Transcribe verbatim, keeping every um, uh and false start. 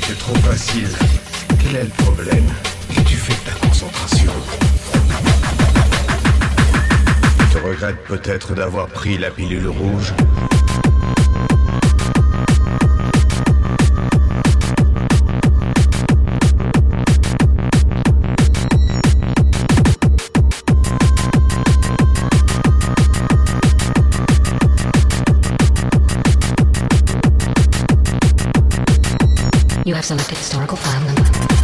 C'est trop facile. Quel est le problème? Qu'as-tu fait de ta concentration? Tu regrettes peut-être d'avoir pris la pilule rouge? You have selected historical file number.